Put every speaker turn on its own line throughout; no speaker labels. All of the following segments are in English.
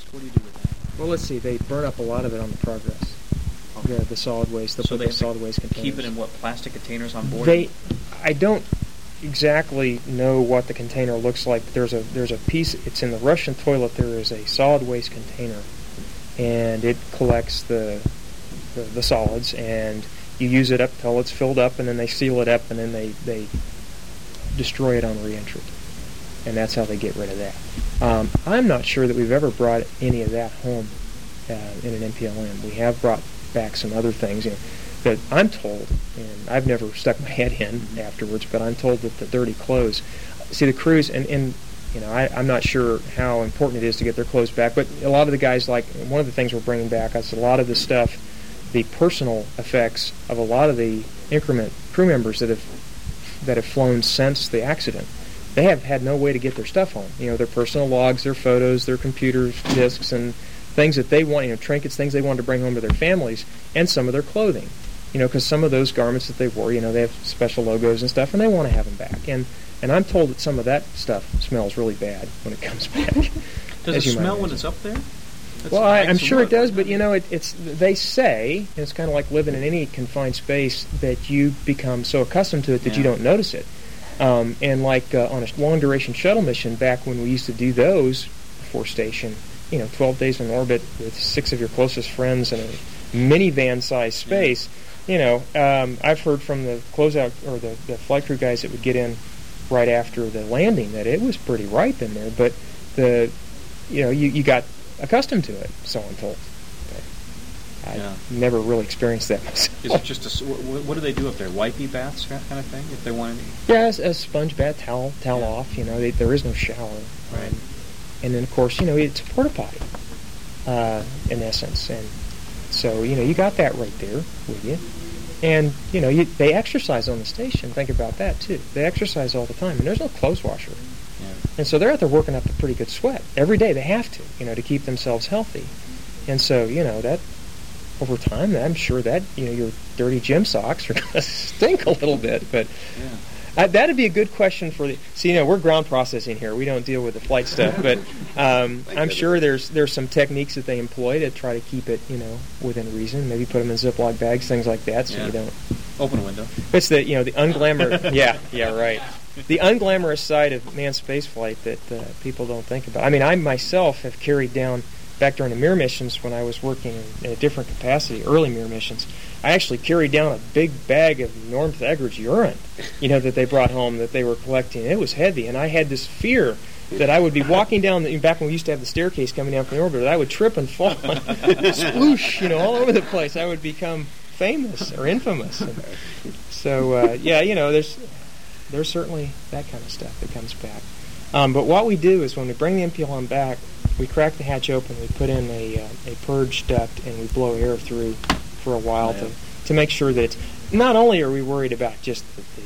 What do you do with that?
Well, let's see. They burn up a lot of it on the Progress.
Okay.
The solid waste.
So they have
solid waste
to
containers.
keep it in what, plastic containers on board?
I don't exactly know what the container looks like. There's a piece. It's in the Russian toilet. There is a solid waste container, and it collects the solids, and you use it up till it's filled up, and then they seal it up, and then they destroy it on re-entry, and that's how they get rid of that. I'm not sure that we've ever brought any of that home in an MPLM. We have brought back some other things, that I'm told, and I've never stuck my head in afterwards, but I'm told that the dirty clothes, see the crews, and I'm not sure how important it is to get their clothes back, but a lot of the guys, like, one of the things we're bringing back is a lot of the stuff, the personal effects of a lot of the increment crew members that have flown since the accident. They have had no way to get their stuff home. Their personal logs, their photos, their computers, discs, and things that they want, trinkets, things they wanted to bring home to their families, and some of their clothing. Because some of those garments that they wore, they have special logos and stuff, and they want to have them back. And I'm told that some of that stuff smells really bad when it comes back.
Does it smell when it's up there?
Well, I'm sure it does, but it's they say, and it's kind of like living in any confined space, that you become so accustomed to it that you don't notice it. And like on a long-duration shuttle mission, back when we used to do those before station, 12 days in orbit with 6 of your closest friends in a minivan-sized space, I've heard from the closeout or the flight crew guys that would get in right after the landing that it was pretty ripe in there, but you got accustomed to it, so I'm told. I've never really experienced that myself.
Is it just what do they do up there? Wipey baths, that kind of thing, if they want any?
Yeah, a sponge bath, towel off. There is no shower.
Right.
And then, of course, it's a porta potty, in essence. And so, you got that right there with you. And, they exercise on the station. Think about that, too. They exercise all the time. And there's no clothes washer.
Yeah.
And so they're out there working up a pretty good sweat. Every day they have to keep themselves healthy. And so, that over time, I'm sure that, your dirty gym socks are going to stink a little bit. But that'd be a good question for the... See, we're ground processing here. We don't deal with the flight stuff. But I'm sure there's some techniques that they employ to try to keep it, within reason. Maybe put them in Ziploc bags, things like that, so you don't...
Open a window.
It's the, the unglamorous... yeah, right. The unglamorous side of manned spaceflight that people don't think about. I mean, I myself have carried down... Back during the Mir missions, when I was working in a different capacity, early Mir missions, I actually carried down a big bag of Norm Thagard's urine, that they brought home that they were collecting. It was heavy, and I had this fear that I would be walking down, back when we used to have the staircase coming down from the orbiter, that I would trip and fall, sploosh, all over the place. I would become famous or infamous. And so, there's certainly that kind of stuff that comes back. But what we do is when we bring the MPLM back, we crack the hatch open, we put in a purge duct, and we blow air through for a while to make sure that it's... Not only are we worried about just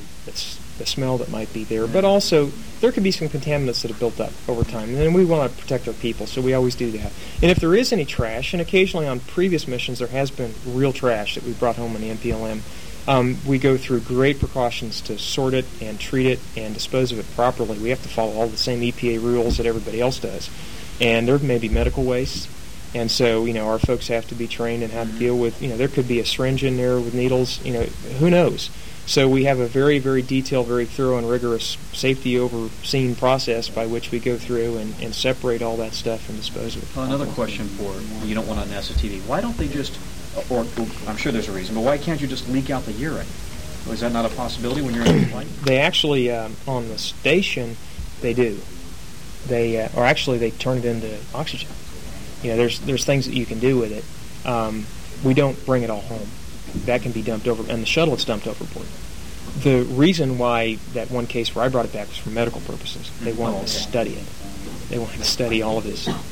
the smell that might be there, but also there could be some contaminants that have built up over time, and then we want to protect our people, so we always do that. And if there is any trash, and occasionally on previous missions there has been real trash that we brought home in the MPLM, we go through great precautions to sort it and treat it and dispose of it properly. We have to follow all the same EPA rules that everybody else does. And there may be medical waste, and so, our folks have to be trained in how to deal with, there could be a syringe in there with needles, who knows. So we have a very, very detailed, very thorough and rigorous safety overseen process by which we go through and separate all that stuff and dispose of it.
Well, another question for you don't want on NASA TV. Why don't they just, or I'm sure there's a reason, but why can't you just leak out the urine? Is that not a possibility when you're in the flight?
They actually, on the station, they do. They turn it into oxygen. There's things that you can do with it. We don't bring it all home. That can be dumped over, and the shuttle it's dumped overboard. The reason why that one case where I brought it back was for medical purposes. They wanted to study it. They wanted to study all of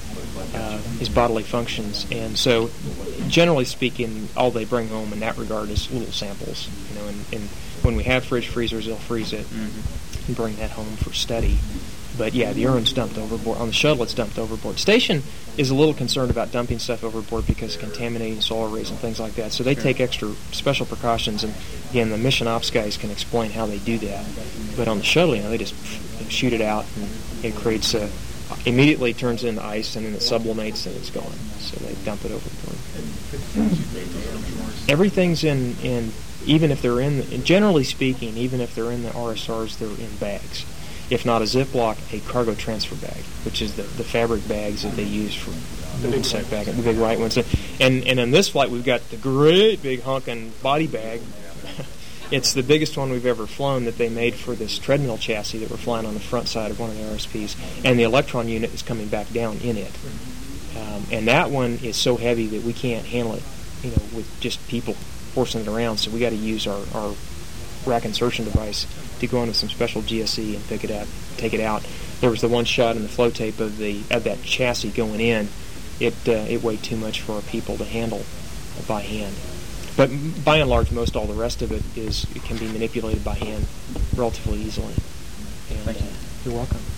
his bodily functions, and so generally speaking, all they bring home in that regard is little samples. And when we have fridge freezers, they'll freeze it and bring that home for study. But yeah, the urine's dumped overboard. On the shuttle, it's dumped overboard. Station is a little concerned about dumping stuff overboard because of contaminating solar arrays and things like that. So they take extra special precautions, and again, the mission ops guys can explain how they do that. But on the shuttle, they just shoot it out, and it creates immediately turns into ice, and then it sublimates and it's gone. So they dump it over the board. Everything's in even if they're generally speaking, even if they're in the RSRs, they're in bags. If not a Ziploc, a cargo transfer bag, which is the fabric bags that they use for moving set back, the big white ones. And on this flight, we've got the great big honking body bag. It's the biggest one we've ever flown that they made for this treadmill chassis that we're flying on the front side of one of the RSPs, and the Electron unit is coming back down in it. And that one is so heavy that we can't handle it, with just people forcing it around. So we got to use our rack insertion device to go in with some special GSE and pick it up, take it out. There was the one shot in the flow tape of that chassis going in. It weighed too much for our people to handle by hand. But by and large, most all the rest of it can be manipulated by hand relatively easily. And,
Thank you.
You're welcome.